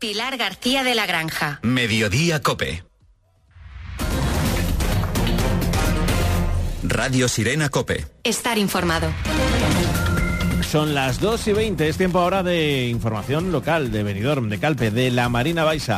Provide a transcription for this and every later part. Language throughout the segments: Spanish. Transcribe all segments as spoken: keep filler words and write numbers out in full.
Pilar García de la Granja. Mediodía COPE. Radio Sirena COPE. Estar informado. Son las dos y veinte, es tiempo ahora de información local, de Benidorm, de Calpe, de la Marina Baixa.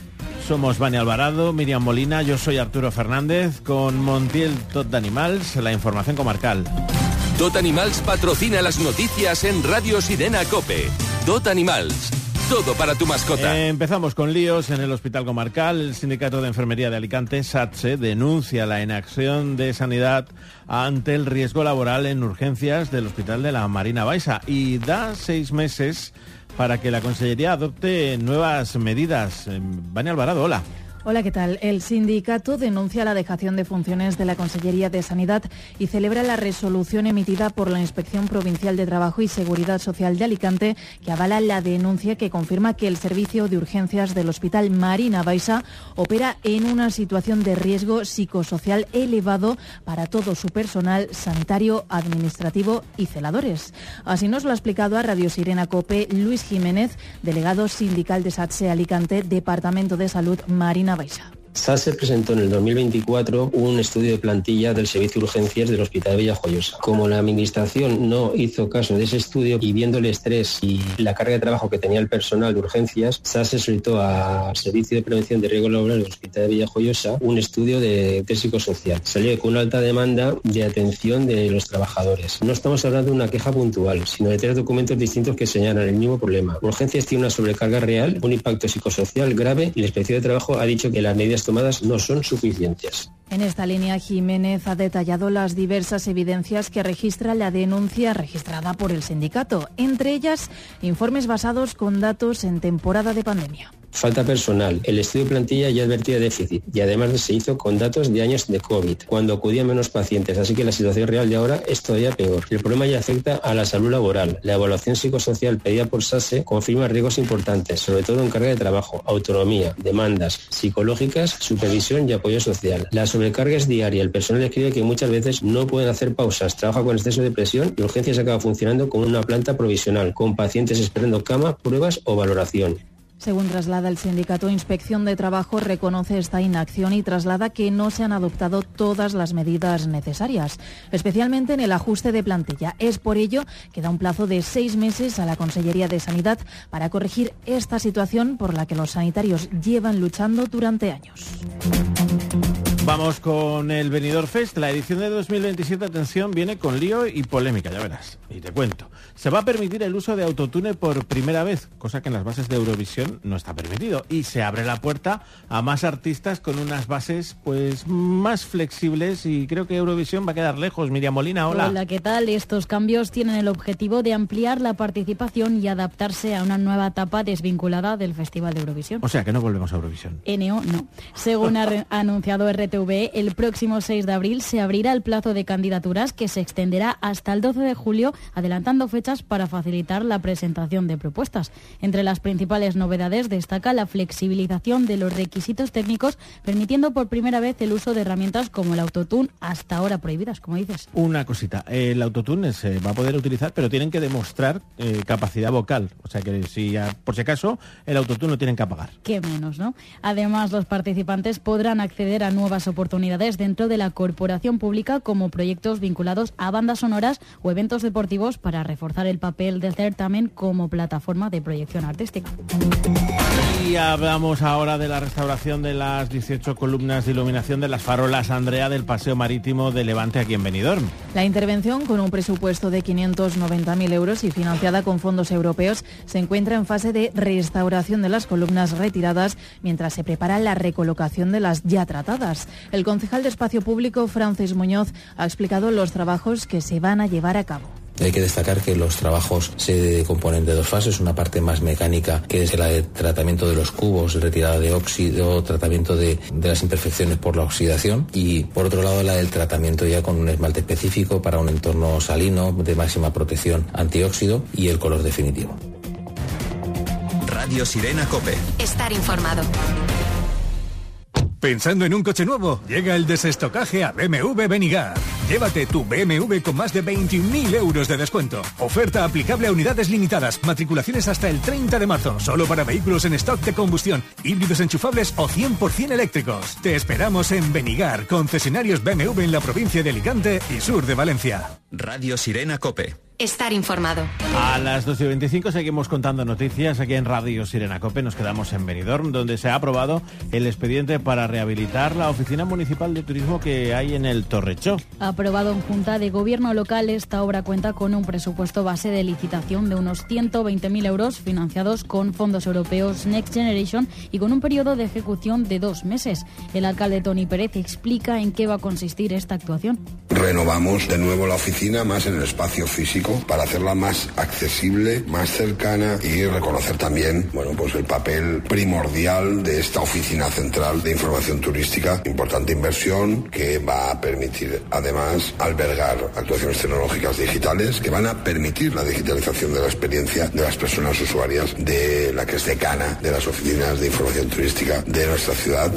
Somos Vani Alvarado, Miriam Molina, yo soy Arturo Fernández, con Montiel Tot Animals, la información comarcal. Tot Animals patrocina las noticias en Radio Sirena COPE. Tot Animals, todo para tu mascota. Eh, empezamos con líos en el Hospital Comarcal. El Sindicato de Enfermería de Alicante, SATSE, denuncia la inacción de Sanidad ante el riesgo laboral en urgencias del Hospital de la Marina Baixa y da seis meses para que la Consellería adopte nuevas medidas. Vani Alvarado, hola. Hola, ¿qué tal? El sindicato denuncia la dejación de funciones de la Consellería de Sanidad y celebra la resolución emitida por la Inspección Provincial de Trabajo y Seguridad Social de Alicante, que avala la denuncia que confirma que el servicio de urgencias del Hospital Marina Baixa opera en una situación de riesgo psicosocial elevado para todo su personal sanitario, administrativo y celadores. Así nos lo ha explicado a Radio Sirena COPE Luis Jiménez, delegado sindical de SATSE Alicante, Departamento de Salud Marina Baixa. SATSE presentó en el dos mil veinticuatro un estudio de plantilla del servicio de urgencias del Hospital de Villajoyosa. Como la Administración no hizo caso de ese estudio y viendo el estrés y la carga de trabajo que tenía el personal de urgencias, SATSE solicitó al Servicio de Prevención de Riesgo Laboral del Hospital de Villajoyosa un estudio de test psicosocial. Salió con una alta demanda de atención de los trabajadores. No estamos hablando de una queja puntual, sino de tres documentos distintos que señalan el mismo problema. Urgencias tiene una sobrecarga real, un impacto psicosocial grave y la Inspección de Trabajo ha dicho que las medidas tomadas no son suficientes. En esta línea, Jiménez ha detallado las diversas evidencias que registra la denuncia registrada por el sindicato, entre ellas informes basados con datos en temporada de pandemia. Falta personal. El estudio de plantilla ya advertía de déficit y además se hizo con datos de años de COVID, cuando acudían menos pacientes, así que la situación real de ahora es todavía peor. El problema ya afecta a la salud laboral. La evaluación psicosocial pedida por SATSE confirma riesgos importantes, sobre todo en carga de trabajo, autonomía, demandas psicológicas, supervisión y apoyo social. La sobrecarga es diaria. El personal escribe que muchas veces no pueden hacer pausas, trabaja con exceso de presión y urgencias acaba funcionando como una planta provisional, con pacientes esperando cama, pruebas o valoración. Según traslada el sindicato, Inspección de Trabajo reconoce esta inacción y traslada que no se han adoptado todas las medidas necesarias, especialmente en el ajuste de plantilla. Es por ello que da un plazo de seis meses a la Consellería de Sanidad para corregir esta situación por la que los sanitarios llevan luchando durante años. Vamos con el Benidorm Fest. La edición de dos mil veintisiete, atención, viene con lío y polémica, ya verás. Y te cuento. Se va a permitir el uso de autotune por primera vez, cosa que en las bases de Eurovisión no está permitido. Y se abre la puerta a más artistas con unas bases pues más flexibles y creo que Eurovisión va a quedar lejos. Miriam Molina, hola. Hola, ¿qué tal? Estos cambios tienen el objetivo de ampliar la participación y adaptarse a una nueva etapa desvinculada del Festival de Eurovisión. O sea, que no volvemos a Eurovisión. N O no. Según ha re- anunciado R T V, el próximo seis de abril se abrirá el plazo de candidaturas que se extenderá hasta el doce de julio, adelantando fechas para facilitar la presentación de propuestas. Entre las principales novedades destaca la flexibilización de los requisitos técnicos, permitiendo por primera vez el uso de herramientas como el autotune, hasta ahora prohibidas, como dices. Una cosita, el autotune se va a poder utilizar, pero tienen que demostrar eh, capacidad vocal. O sea que si por si acaso el autotune lo tienen que apagar. Qué menos, ¿no? Además, los participantes podrán acceder a nuevas oportunidades dentro de la corporación pública, como proyectos vinculados a bandas sonoras o eventos deportivos, para reforzar el papel del certamen como plataforma de proyección artística. Y hablamos ahora de la restauración de las dieciocho columnas de iluminación de las farolas Andrea del Paseo Marítimo de Levante aquí en Benidorm. La intervención, con un presupuesto de quinientos noventa mil euros y financiada con fondos europeos, se encuentra en fase de restauración de las columnas retiradas, mientras se prepara la recolocación de las ya tratadas. El concejal de Espacio Público, Francis Muñoz, ha explicado los trabajos que se van a llevar a cabo. Hay que destacar que los trabajos se componen de dos fases, una parte más mecánica, que es la de tratamiento de los cubos, retirada de óxido, tratamiento de, de las imperfecciones por la oxidación, y por otro lado la del tratamiento ya con un esmalte específico para un entorno salino de máxima protección antióxido y el color definitivo. Radio Sirena COPE. Estar informado. ¿Pensando en un coche nuevo? Llega el desestocaje a B M W Benigar. Llévate tu B M W con más de veintiún mil euros de descuento. Oferta aplicable a unidades limitadas. Matriculaciones hasta el treinta de marzo. Solo para vehículos en stock de combustión, híbridos enchufables o cien por ciento eléctricos. Te esperamos en Benigar, concesionarios B M W en la provincia de Alicante y sur de Valencia. Radio Sirena Cope. Estar informado. A las dos y veinticinco seguimos contando noticias aquí en Radio Sirena Cope. Nos quedamos en Benidorm, donde se ha aprobado el expediente para rehabilitar la oficina municipal de turismo que hay en el Torrechó. Aprobado en Junta de Gobierno local, esta obra cuenta con un presupuesto base de licitación de unos ciento veinte mil euros financiados con fondos europeos Next Generation y con un periodo de ejecución de dos meses. El alcalde Toni Pérez explica en qué va a consistir esta actuación. Renovamos de nuevo la oficina más en el espacio físico para hacerla más accesible, más cercana y reconocer también, bueno, pues el papel primordial de esta oficina central de información turística. Importante inversión que va a permitir además albergar actuaciones tecnológicas digitales que van a permitir la digitalización de la experiencia de las personas usuarias de la que es decana de las oficinas de información turística de nuestra ciudad.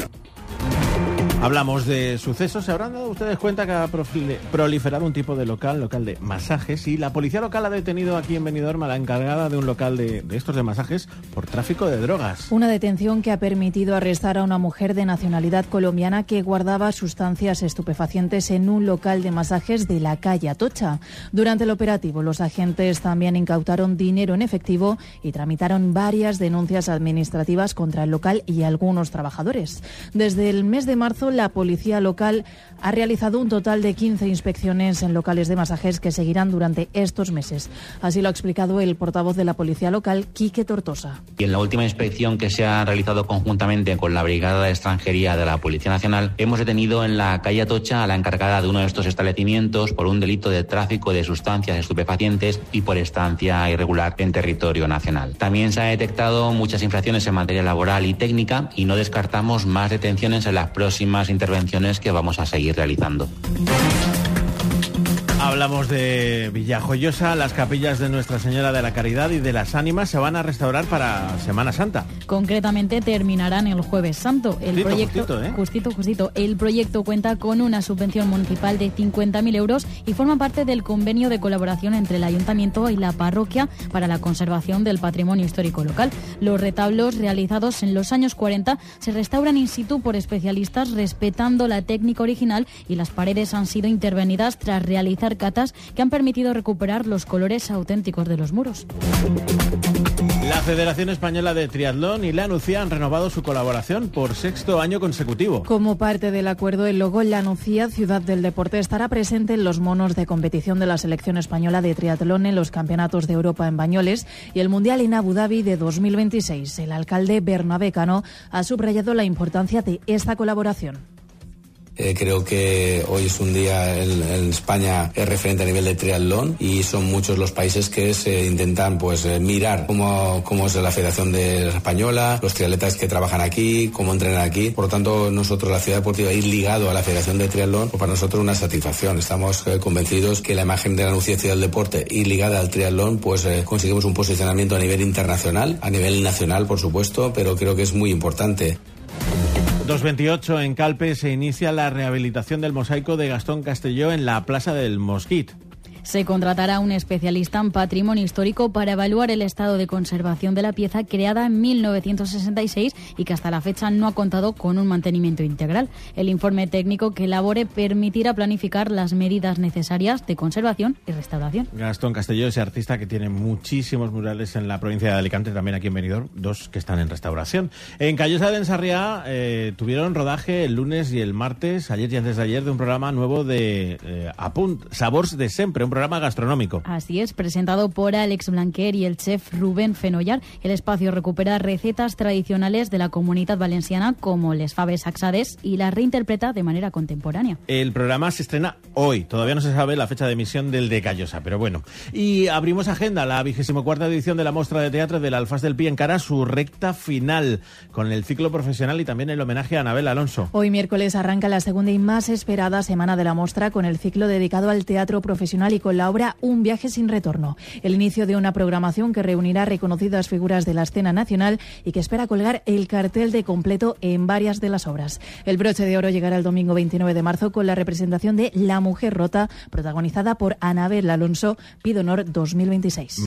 Hablamos de sucesos. ¿Se habrán dado ustedes cuenta que ha proliferado un tipo de local, local de masajes? Y la policía local ha detenido aquí en Benidorm a la encargada de un local de, de estos de masajes por tráfico de drogas. Una detención que ha permitido arrestar a una mujer de nacionalidad colombiana que guardaba sustancias estupefacientes en un local de masajes de la calle Atocha. Durante el operativo, los agentes también incautaron dinero en efectivo y tramitaron varias denuncias administrativas contra el local y algunos trabajadores. Desde el mes de marzo, la policía local ha realizado un total de quince inspecciones en locales de masajes que seguirán durante estos meses. Así lo ha explicado el portavoz de la policía local, Quique Tortosa. Y en la última inspección que se ha realizado conjuntamente con la Brigada de Extranjería de la Policía Nacional, hemos detenido en la calle Atocha a la encargada de uno de estos establecimientos por un delito de tráfico de sustancias estupefacientes y por estancia irregular en territorio nacional. También se han detectado muchas infracciones en materia laboral y técnica y no descartamos más detenciones en las próximas intervenciones que vamos a seguir realizando. Hablamos de Villajoyosa. Las capillas de Nuestra Señora de la Caridad y de las Ánimas se van a restaurar para Semana Santa. Concretamente terminarán el Jueves Santo. El justito, proyecto, justito, ¿eh? justito, justito. El proyecto cuenta con una subvención municipal de cincuenta mil euros y forma parte del convenio de colaboración entre el Ayuntamiento y la parroquia para la conservación del patrimonio histórico local. Los retablos realizados en los años cuarenta se restauran in situ por especialistas respetando la técnica original y las paredes han sido intervenidas tras realizar catas que han permitido recuperar los colores auténticos de los muros. La Federación Española de Triatlón y la Nucía han renovado su colaboración por sexto año consecutivo. Como parte del acuerdo, el logo La Nucía, Ciudad del Deporte, estará presente en los monos de competición de la selección española de triatlón en los Campeonatos de Europa en Bañoles y el Mundial en Abu Dhabi de dos mil veintiséis. El alcalde Bernabé Cano ha subrayado la importancia de esta colaboración. Eh, creo que hoy es un día en, en España es referente a nivel de triatlón y son muchos los países que se intentan pues eh, mirar cómo, cómo es la Federación de Española, los triatletas que trabajan aquí, cómo entrenan aquí. Por lo tanto, nosotros, la Ciudad Deportiva, ir ligado a la Federación de Triatlón, pues para nosotros una satisfacción. Estamos eh, convencidos que la imagen de la Nucía Ciudad del Deporte y ligada al triatlón, pues eh, conseguimos un posicionamiento a nivel internacional, a nivel nacional, por supuesto, pero creo que es muy importante. dos veintiocho en Calpe se inicia la rehabilitación del mosaico de Gastón Castelló en la Plaza del Mosquit. Se contratará un especialista en patrimonio histórico para evaluar el estado de conservación de la pieza creada en mil novecientos sesenta y seis y que hasta la fecha no ha contado con un mantenimiento integral. El informe técnico que elabore permitirá planificar las medidas necesarias de conservación y restauración. Gastón Castelló, ese artista que tiene muchísimos murales en la provincia de Alicante, también aquí en Benidorm, dos que están en restauración. En Callosa de Ensarriá eh, tuvieron rodaje el lunes y el martes, ayer y antes de ayer, de un programa nuevo de eh, Apunt, Sabors de Sempre, un programa gastronómico. Así es, presentado por Alex Blanquer y el chef Rubén Fenollar. El espacio recupera recetas tradicionales de la Comunitat Valenciana como les faves sacsades y las reinterpreta de manera contemporánea. El programa se estrena hoy, todavía no se sabe la fecha de emisión del de Callosa, pero bueno. Y abrimos agenda, la vigésima cuarta edición de la Mostra de Teatro del Alfaz del Pi encara su recta final, con el ciclo profesional y también el homenaje a Anabel Alonso. Hoy miércoles arranca la segunda y más esperada semana de la Mostra con el ciclo dedicado al teatro profesional y con la obra Un viaje sin retorno, el inicio de una programación que reunirá reconocidas figuras de la escena nacional y que espera colgar el cartel de completo en varias de las obras. El broche de oro llegará el domingo veintinueve de marzo con la representación de La mujer rota, protagonizada por Anabel Alonso, Pidonor dos mil veintiséis.